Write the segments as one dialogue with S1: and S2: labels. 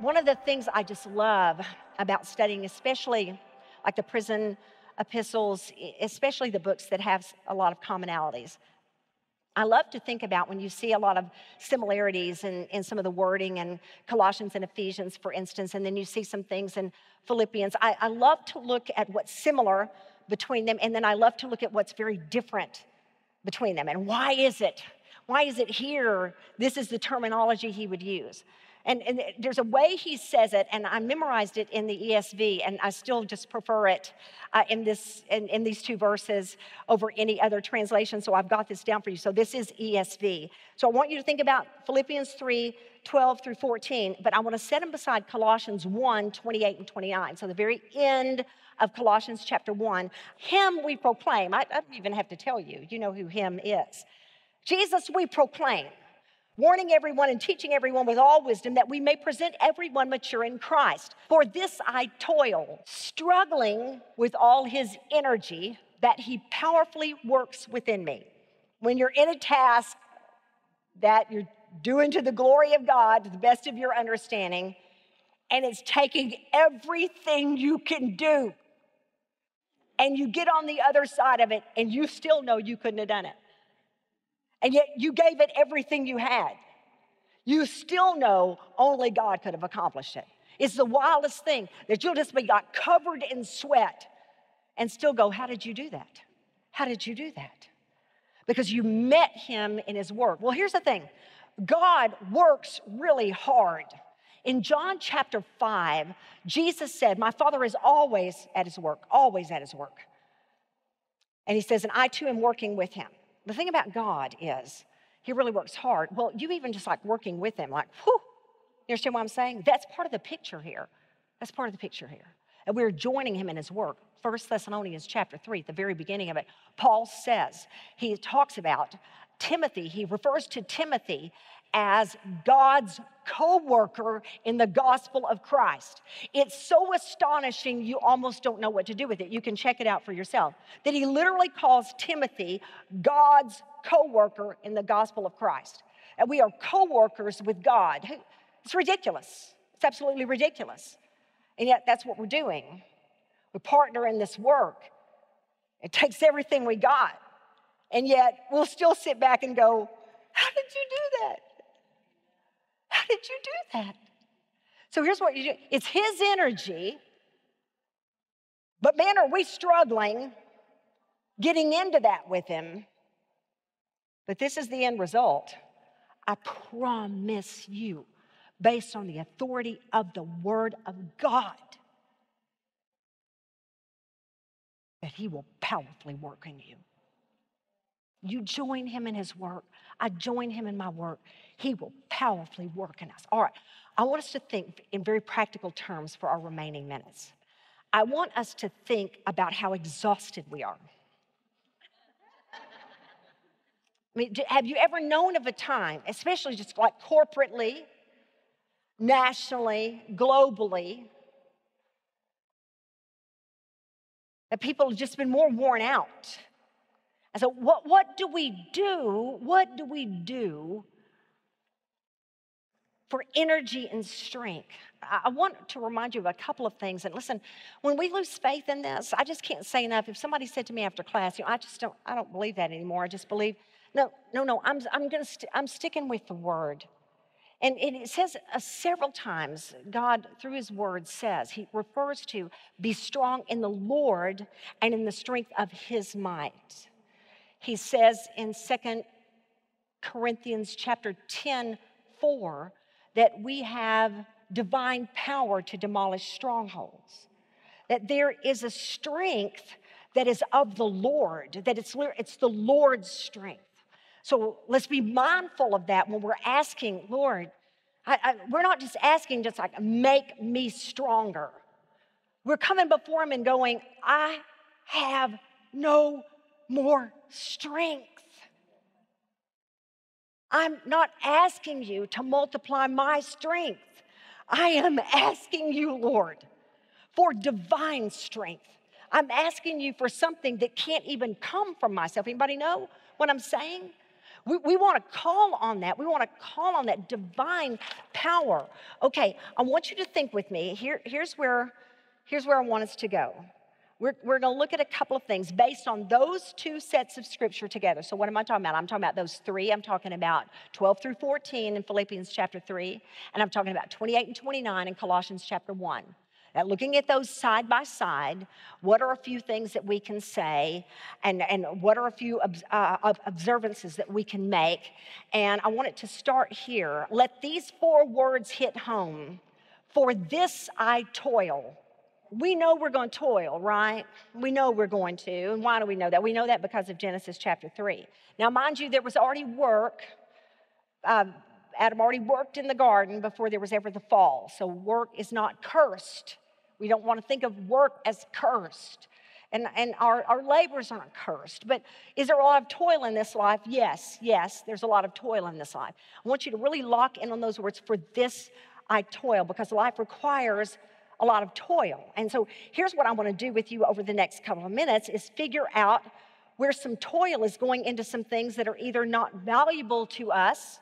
S1: one of the things I just love about studying, especially like the prison epistles, especially the books that have a lot of commonalities, I love to think about when you see a lot of similarities in some of the wording in Colossians and Ephesians, for instance, and then you see some things in Philippians. I love to look at what's similar between them, and then I love to look at what's very different between them. And why is it? Why is it here? This is the terminology he would use. And there's a way he says it, and I memorized it in the ESV, and I still just prefer it in these two verses over any other translation, so I've got this down for you. So this is ESV. So I want you to think about Philippians 3, 12 through 14, but I want to set them beside Colossians 1, 28 and 29. So the very end of Colossians chapter 1, him we proclaim. I don't even have to tell you. You know who him is. Jesus we proclaim, warning everyone and teaching everyone with all wisdom, that we may present everyone mature in Christ. For this I toil, struggling with all his energy that he powerfully works within me. When you're in a task that you're doing to the glory of God, to the best of your understanding, and it's taking everything you can do, and you get on the other side of it, and you still know you couldn't have done it. And yet you gave it everything you had. You still know only God could have accomplished it. It's the wildest thing that you'll just be got covered in sweat and still go, how did you do that? How did you do that? Because you met him in his work. Well, here's the thing. God works really hard. In John chapter 5, Jesus said, my Father is always at his work, always at his work. And he says, and I too am working with him. The thing about God is he really works hard. Well, you even just like working with him, like, whew. You understand what I'm saying? That's part of the picture here. That's part of the picture here. And we're joining him in his work. 1 Thessalonians chapter 3, at the very beginning of it, Paul says, he talks about Timothy. He refers to Timothy as God's co-worker in the gospel of Christ. It's so astonishing you almost don't know what to do with it. You can check it out for yourself. That he literally calls Timothy God's co-worker in the gospel of Christ. And we are co-workers with God. It's ridiculous. It's absolutely ridiculous. And yet that's what we're doing. We partner in this work. It takes everything we got. And yet we'll still sit back and go, how did you do that? How did you do that? So here's what you do. It's his energy, but man, are we struggling getting into that with him. But this is the end result. I promise you, based on the authority of the Word of God, that he will powerfully work in you. You join him in his work. I join him in my work. He will powerfully work in us. All right, I want us to think in very practical terms for our remaining minutes. I want us to think about how exhausted we are. I mean, have you ever known of a time, especially just like corporately, nationally, globally, that people have just been more worn out? And so what do we do? What do we do for energy and strength? I want to remind you of a couple of things. And listen, when we lose faith in this, I just can't say enough. If somebody said to me after class, I don't believe that anymore. I just believe, no, I'm sticking with the Word. And it says several times, God, through his Word, says, he refers to be strong in the Lord and in the strength of his might. He says in 2 Corinthians chapter 10:4 that we have divine power to demolish strongholds. That there is a strength that is of the Lord, that it's the Lord's strength. So let's be mindful of that when we're asking, Lord, we're not just asking just like, make me stronger. We're coming before him and going, I have no more strength. I'm not asking you to multiply my strength. I am asking you, Lord, for divine strength. I'm asking you for something that can't even come from myself. Anybody know what I'm saying? We want to call on that. We want to call on that divine power. Okay, I want you to think with me. Here's where I want us to go. We're going to look at a couple of things based on those two sets of scripture together. So what am I talking about? I'm talking about those three. I'm talking about 12 through 14 in Philippians chapter 3, and I'm talking about 28 and 29 in Colossians chapter 1. Now, looking at those side by side, what are a few things that we can say, and what are a few observances that we can make? And I want it to start here. Let these four words hit home. For this I toil. We know we're going to toil, right? We know we're going to. And why do we know that? We know that because of Genesis chapter 3. Now, mind you, there was already work. Adam already worked in the garden before there was ever the fall. So work is not cursed. We don't want to think of work as cursed. And our labors aren't cursed. But is there a lot of toil in this life? Yes, there's a lot of toil in this life. I want you to really lock in on those words, for this I toil, because life requires a lot of toil. And so here's what I want to do with you over the next couple of minutes is figure out where some toil is going into some things that are either not valuable to us,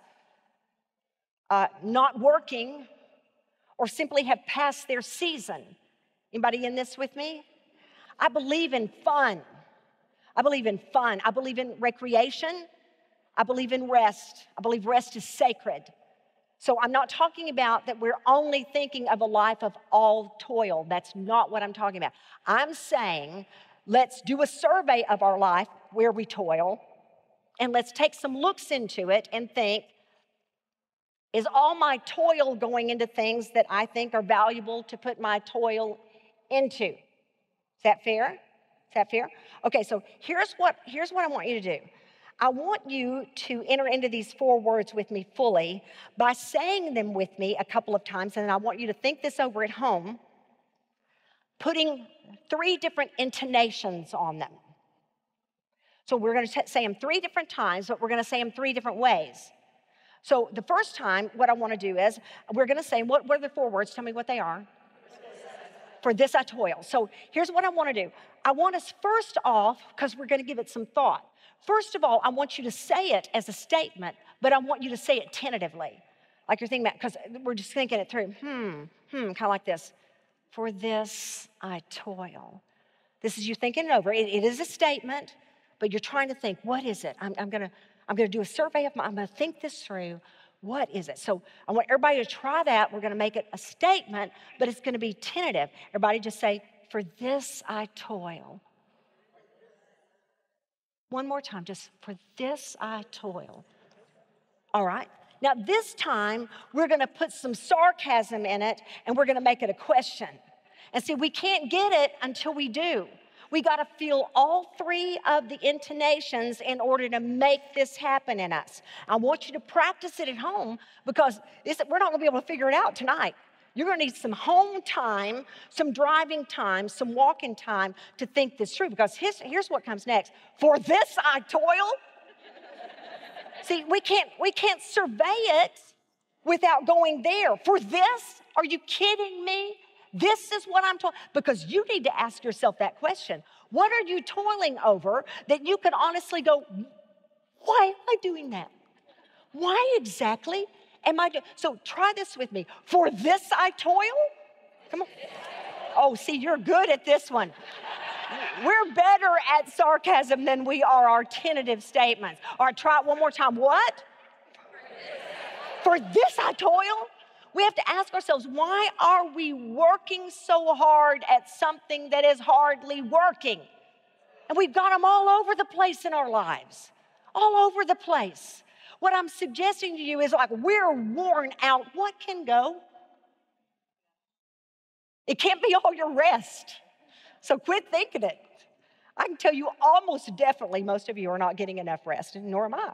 S1: not working, or simply have passed their season. Anybody in this with me? I believe in fun. I believe in recreation. I believe in rest. I believe rest is sacred. So I'm not talking about that we're only thinking of a life of all toil. That's not what I'm talking about. I'm saying let's do a survey of our life where we toil, and let's take some looks into it and think, is all my toil going into things that I think are valuable to put my toil into? Is that fair? Okay, so here's what I want you to do. I want you to enter into these four words with me fully by saying them with me a couple of times, and then I want you to think this over at home, putting three different intonations on them. So we're going to say them three different times, but we're going to say them three different ways. So the first time, what I want to do is, we're going to say, what are the four words? Tell me what they are. For this I toil. So here's what I want to do. I want us first off, because we're going to give it some thought. First of all, I want you to say it as a statement, but I want you to say it tentatively. Like you're thinking about, because we're just thinking it through. Kind of like this. For this I toil. This is you thinking it over. It is a statement, but you're trying to think, what is it? I'm going to do a survey of I'm going to think this through. What is it? So I want everybody to try that. We're going to make it a statement, but it's going to be tentative. Everybody just say, for this I toil. One more time, just for this I toil. All right. Now this time, we're going to put some sarcasm in it, and we're going to make it a question. And see, we can't get it until we do. We got to feel all three of the intonations in order to make this happen in us. I want you to practice it at home, because we're not going to be able to figure it out tonight. You're going to need some home time, some driving time, some walking time to think this through, because here's what comes next. For this I toil. See, we can't survey it without going there. For this? Are you kidding me? This is what I'm toiling, because you need to ask yourself that question. What are you toiling over that you can honestly go, why am I doing that? Why exactly am I doing? So try this with me. For this I toil? Come on. Oh, see, you're good at this one. We're better at sarcasm than we are our tentative statements. All right, try it one more time. What? For this I toil? We have to ask ourselves, why are we working so hard at something that is hardly working? And we've got them all over the place in our lives, all over the place. What I'm suggesting to you is like, we're worn out. What can go? It can't be all your rest. So quit thinking it. I can tell you almost definitely most of you are not getting enough rest, and nor am I.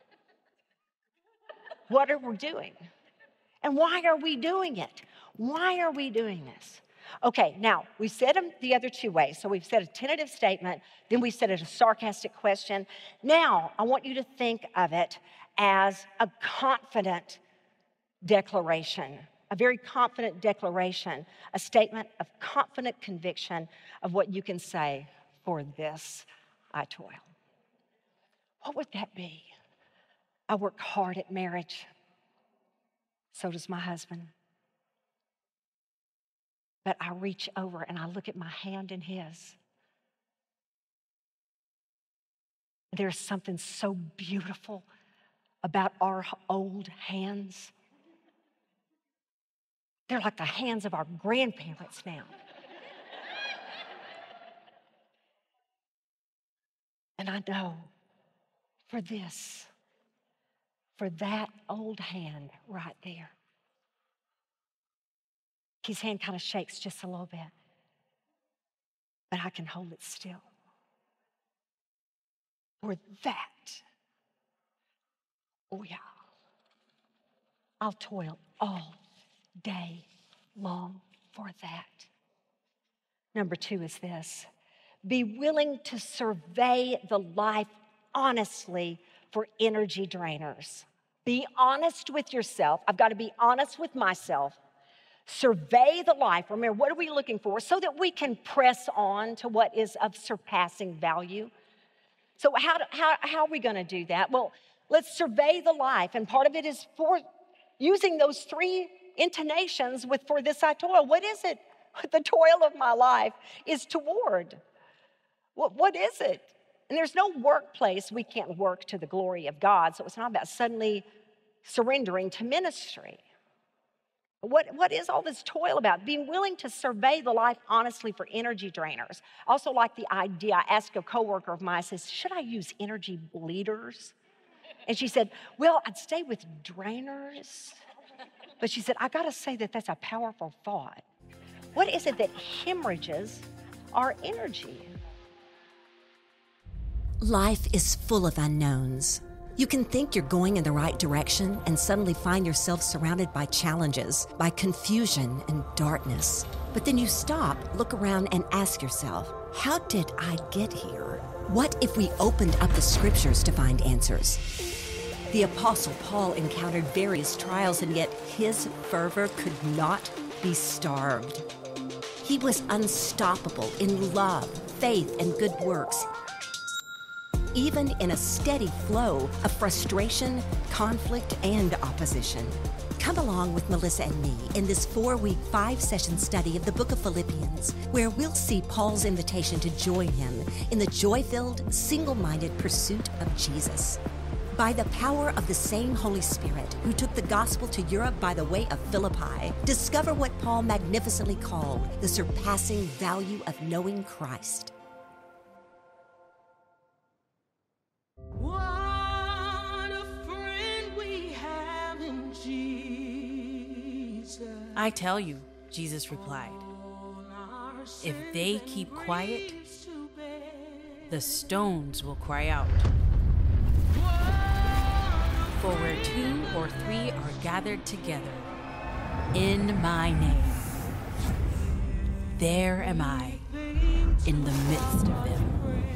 S1: What are we doing? And why are we doing it? Why are we doing this? Okay, now, we said them the other two ways. So we've said a tentative statement, then we said it a sarcastic question. Now, I want you to think of it as a confident declaration, a very confident declaration, a statement of confident conviction of what you can say, for this I toil. What would that be? I work hard at marriage. So does my husband. But I reach over and I look at my hand in his. There's something so beautiful about our old hands. They're like the hands of our grandparents now. And I know for that old hand right there, his hand kind of shakes just a little bit, but I can hold it still. For that, oh yeah, I'll toil all day long for that. Number 2 is this: be willing to survey the life honestly for energy drainers. Be honest with yourself. I've got to be honest with myself. Survey the life. Remember, what are we looking for? So that we can press on to what is of surpassing value. So how are we going to do that? Well, let's survey the life. And part of it is for using those 3 intonations for this I toil. What is it? The toil of my life is toward. What is it? And there's no workplace we can't work to the glory of God. So it's not about suddenly surrendering to ministry. What is all this toil about? Being willing to survey the life honestly for energy drainers. I also like the idea. I asked a coworker of mine, I said, should I use energy bleeders? And she said, well, I'd stay with drainers. But she said, I got to say that's a powerful thought. What is it that hemorrhages our energy?
S2: Life is full of unknowns. You can think you're going in the right direction and suddenly find yourself surrounded by challenges, by confusion and darkness. But then you stop, look around, and ask yourself, how did I get here? What if we opened up the scriptures to find answers? The Apostle Paul encountered various trials, and yet his fervor could not be starved. He was unstoppable in love, faith, and good works, even in a steady flow of frustration, conflict, and opposition. Come along with Melissa and me in this 4-week, 5-session study of the book of Philippians, where we'll see Paul's invitation to join him in the joy-filled, single-minded pursuit of Jesus. By the power of the same Holy Spirit who took the gospel to Europe by the way of Philippi, discover what Paul magnificently called the surpassing value of knowing Christ.
S3: What a friend we have in Jesus.
S4: I tell you, Jesus replied, if they keep quiet, the stones will cry out. For where 2 or 3 are gathered together in my name, there am I in the midst of them.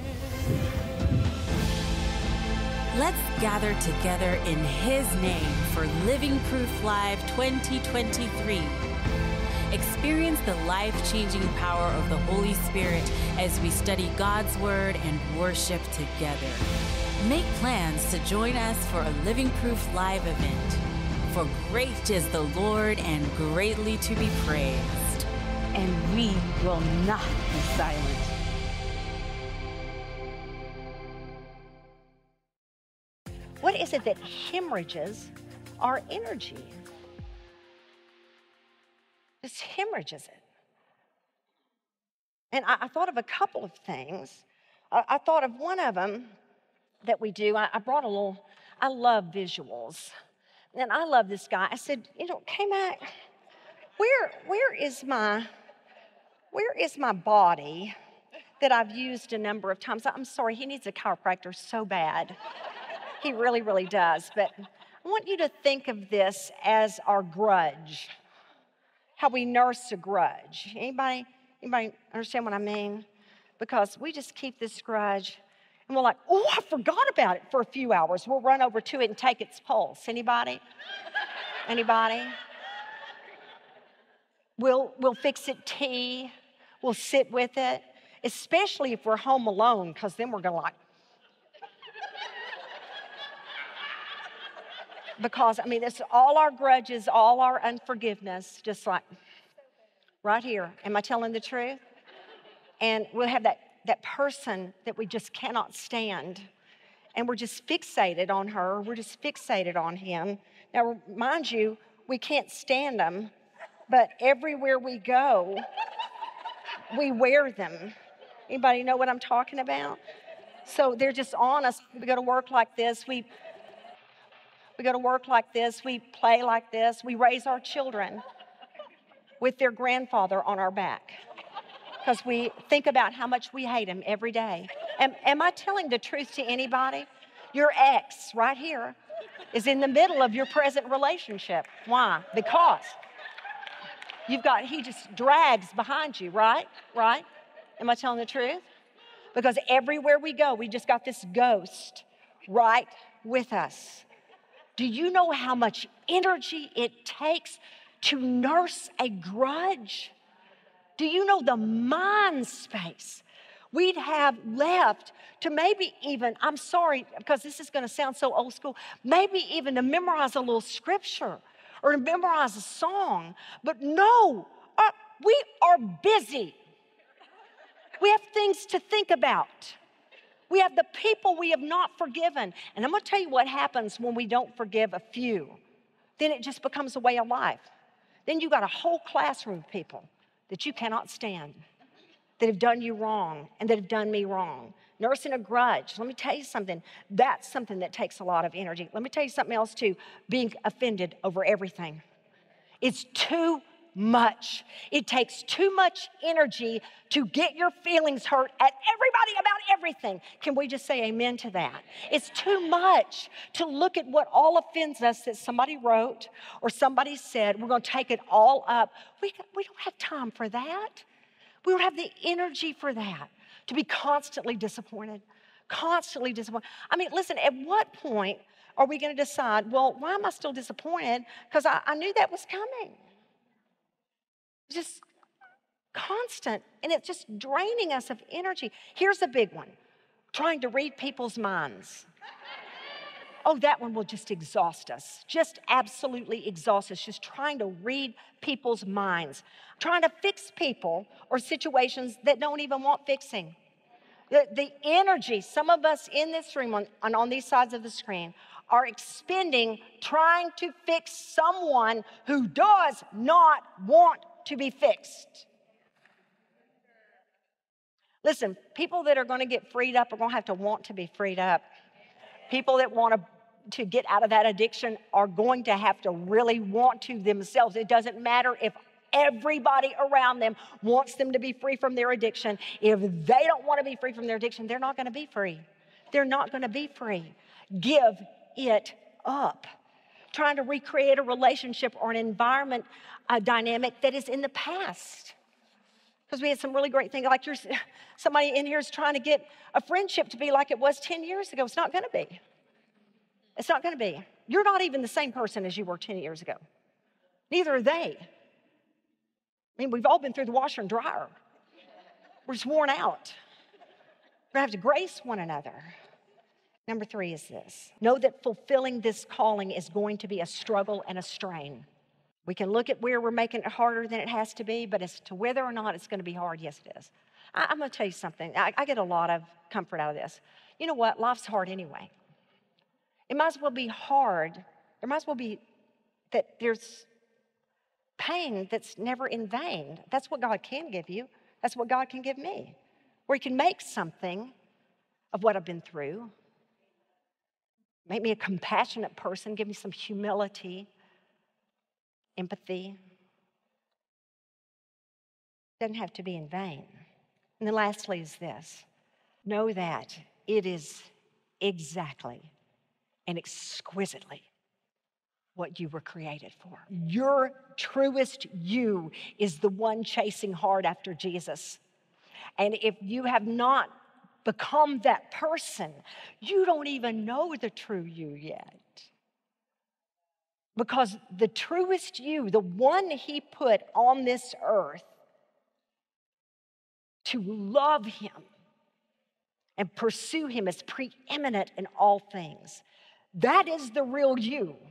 S4: Let's gather together in His name for Living Proof Live 2023. Experience the life-changing power of the Holy Spirit as we study God's Word and worship together. Make plans to join us for a Living Proof Live event. For great is the Lord and greatly to be praised.
S5: And we will not be silent.
S1: What is it that hemorrhages our energy? Just hemorrhages it. And I thought of a couple of things. I thought of one of them that we do. I brought a little, I love visuals. And I love this guy. I said, K-Mac, where is my body that I've used a number of times? I'm sorry, he needs a chiropractor so bad. He really, really does. But I want you to think of this as our grudge, how we nurse a grudge. Anybody understand what I mean? Because we just keep this grudge, and we're like, oh, I forgot about it for a few hours. We'll run over to it and take its pulse. Anybody? We'll fix it tea. We'll sit with it, especially if we're home alone, because then we're going to Because, I mean, it's all our grudges, all our unforgiveness, just like right here. Am I telling the truth? And we'll have that person that we just cannot stand. And we're just fixated on her. We're just fixated on him. Now, mind you, we can't stand them, but everywhere we go, we wear them. Anybody know what I'm talking about? So they're just on us. We go to work like this. We go to work like this. We play like this. We raise our children with their grandfather on our back because we think about how much we hate him every day. Am I telling the truth to anybody? Your ex right here is in the middle of your present relationship. Why? Because he just drags behind you, right? Right? Am I telling the truth? Because everywhere we go, we just got this ghost right with us. Do you know how much energy it takes to nurse a grudge? Do you know the mind space we'd have left to maybe even, I'm sorry, because this is going to sound so old school, maybe even to memorize a little scripture or to memorize a song. But no, we are busy. We have things to think about. We have the people we have not forgiven. And I'm going to tell you what happens when we don't forgive a few. Then it just becomes a way of life. Then you got a whole classroom of people that you cannot stand, that have done you wrong and that have done me wrong. Nursing a grudge, let me tell you something. That's something that takes a lot of energy. Let me tell you something else too. Being offended over everything. It's too much. It takes too much energy to get your feelings hurt at everybody about everything. Can we just say amen to that? It's too much to look at what all offends us that somebody wrote or somebody said. We're going to take it all up. We don't have time for that. We don't have the energy for that, to be constantly disappointed, constantly disappointed. I mean, listen, at what point are we going to decide, well, why am I still disappointed? Because I knew that was coming. Just constant, and it's just draining us of energy. Here's a big one, trying to read people's minds. Oh, that one will just exhaust us, just absolutely exhaust us, just trying to read people's minds, trying to fix people or situations that don't even want fixing. The energy, some of us in this room on these sides of the screen are expending trying to fix someone who does not want to be fixed. Listen, people that are going to get freed up are going to have to want to be freed up. People that want to get out of that addiction are going to have to really want to themselves. It doesn't matter if everybody around them wants them to be free from their addiction. If they don't want to be free from their addiction, they're not going to be free. They're not going to be free. Give it up. Trying to recreate a relationship or an environment dynamic that is in the past. Because we had some really great things, like somebody in here is trying to get a friendship to be like it was 10 years ago. It's not going to be. It's not going to be. You're not even the same person as you were 10 years ago. Neither are they. I mean, we've all been through the washer and dryer. We're just worn out. We're going to have to grace one another. Number 3 is this. Know that fulfilling this calling is going to be a struggle and a strain. We can look at where we're making it harder than it has to be, but as to whether or not it's going to be hard, yes, it is. I'm going to tell you something. I get a lot of comfort out of this. You know what? Life's hard anyway. It might as well be hard. There might as well be that there's pain that's never in vain. That's what God can give you. That's what God can give me. Where He can make something of what I've been through. Make me a compassionate person. Give me some humility, empathy. Doesn't have to be in vain. And then lastly is this. Know that it is exactly and exquisitely what you were created for. Your truest you is the one chasing hard after Jesus. And if you have not become that person, you don't even know the true you yet. Because the truest you, the one He put on this earth to love Him and pursue Him as preeminent in all things, that is the real you.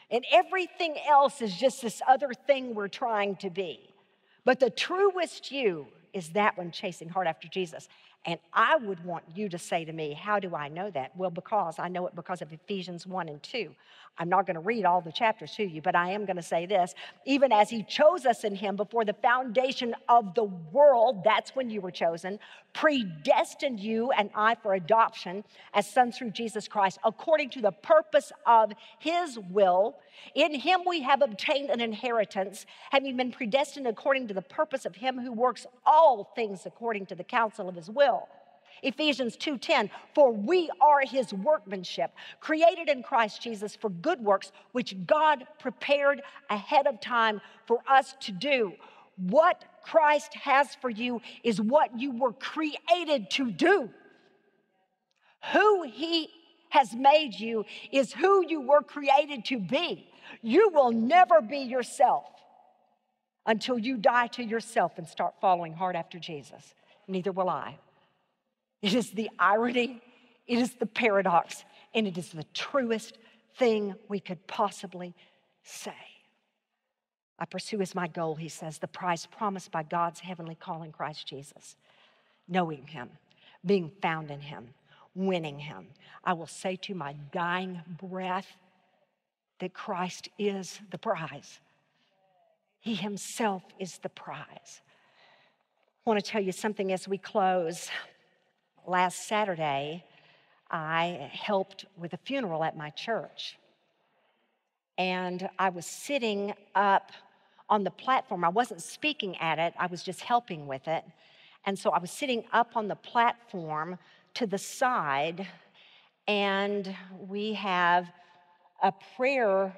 S1: And everything else is just this other thing we're trying to be. But the truest you is that one chasing hard after Jesus. And I would want you to say to me, how do I know that? Well, because I know it because of Ephesians 1 and 2. I'm not going to read all the chapters to you, but I am going to say this. Even as he chose us in him before the foundation of the world, that's when you were chosen, predestined you and I for adoption as sons through Jesus Christ, according to the purpose of his will. In him we have obtained an inheritance, having been predestined according to the purpose of him who works all things according to the counsel of his will. Ephesians 2:10, for we are his workmanship, created in Christ Jesus for good works, which God prepared ahead of time for us to do. What Christ has for you is what you were created to do. Who he has made you is who you were created to be. You will never be yourself until you die to yourself and start following hard after Jesus. Neither will I. It is the irony, it is the paradox, and it is the truest thing we could possibly say. I pursue as my goal, he says, the prize promised by God's heavenly call in Christ Jesus. Knowing him, being found in him, winning him. I will say to my dying breath that Christ is the prize. He himself is the prize. I want to tell you something as we close. Last Saturday, I helped with a funeral at my church. And I was sitting up on the platform. I wasn't speaking at it, I was just helping with it. And so I was sitting up on the platform to the side, and we have a prayer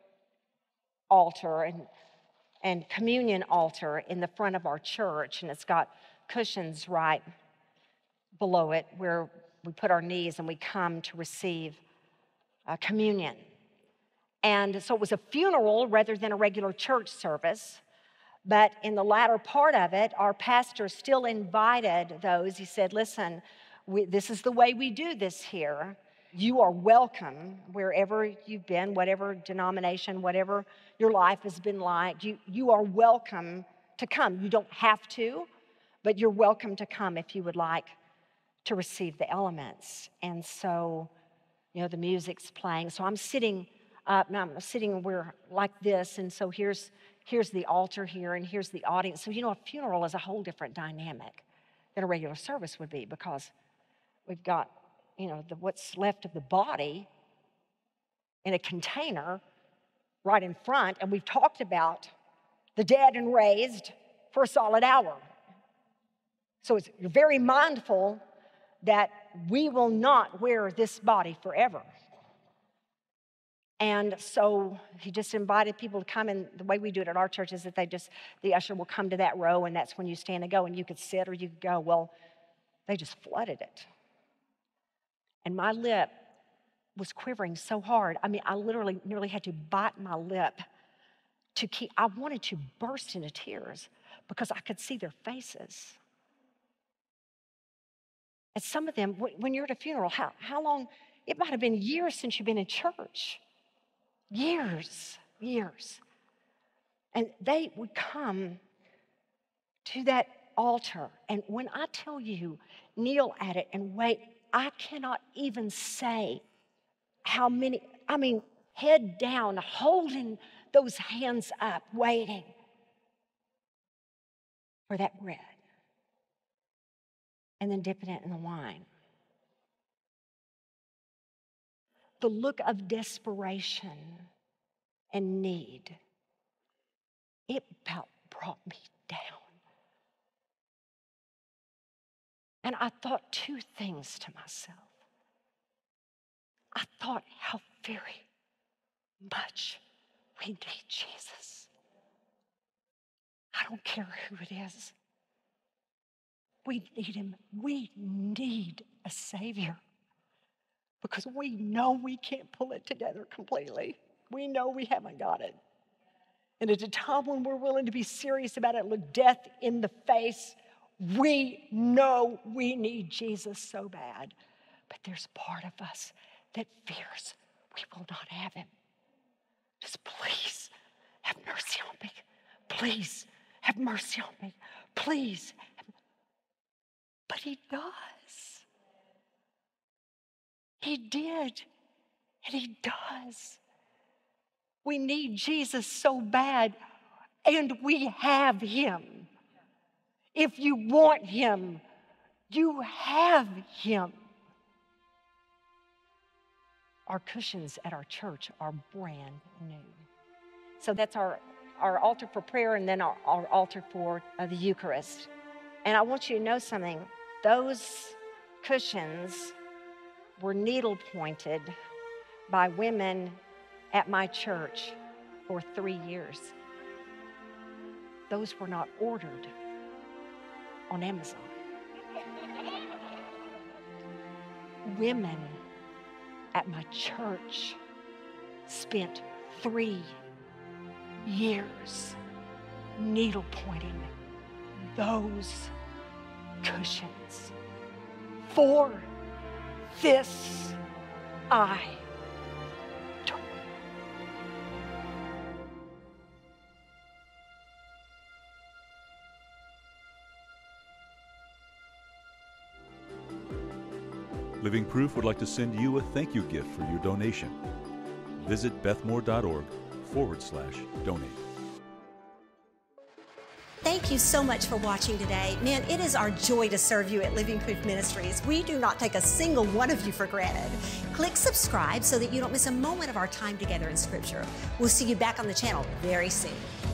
S1: altar and communion altar in the front of our church, and it's got cushions right below it where we put our knees and we come to receive communion. And so it was a funeral rather than a regular church service. But in the latter part of it, our pastor still invited those. He said, listen, this is the way we do this here. You are welcome wherever you've been, whatever denomination, whatever your life has been like. You are welcome to come. You don't have to, but you're welcome to come if you would like to receive the elements. And so, the music's playing. So I'm sitting up, now I'm sitting where like this, and so here's the altar here, and here's the audience. So, a funeral is a whole different dynamic than a regular service would be, because we've got, what's left of the body in a container right in front, and we've talked about the dead and raised for a solid hour. So you're very mindful that we will not wear this body forever. And so he just invited people to come, and the way we do it at our church is that the usher will come to that row, and that's when you stand and go, and you could sit or you could go. Well, they just flooded it. And my lip was quivering so hard. I literally nearly had to bite my lip I wanted to burst into tears because I could see their faces. And some of them, when you're at a funeral, how long? It might have been years since you've been in church. Years. And they would come to that altar. And when I tell you, kneel at it and wait, I cannot even say how many, head down, holding those hands up, waiting for that bread. And then dipping it in the wine. The look of desperation and need, it about brought me down. And I thought two things to myself. I thought how very much we need Jesus. I don't care who it is. We need him. We need a Savior, because we know we can't pull it together completely. We know we haven't got it. And at a time when we're willing to be serious about it, look death in the face, we know we need Jesus so bad. But there's part of us that fears we will not have him. Just please have mercy on me. Please have mercy on me. Please. But he does. He did, and he does. We need Jesus so bad, and we have him. If you want him, you have him. Our cushions at our church are brand new. So that's our altar for prayer, and then our altar for the Eucharist. And I want you to know something. Those cushions were needle pointed by women at my church for 3 years. Those were not ordered on Amazon. Women at my church spent 3 years needle pointing those cushions. For this I do.
S6: Living Proof would like to send you a thank you gift for your donation. Visit bethmoore.org/donate.
S2: Thank you so much for watching today. Man, it is our joy to serve you at Living Proof Ministries. We do not take a single one of you for granted. Click subscribe so that you don't miss a moment of our time together in Scripture. We'll see you back on the channel very soon.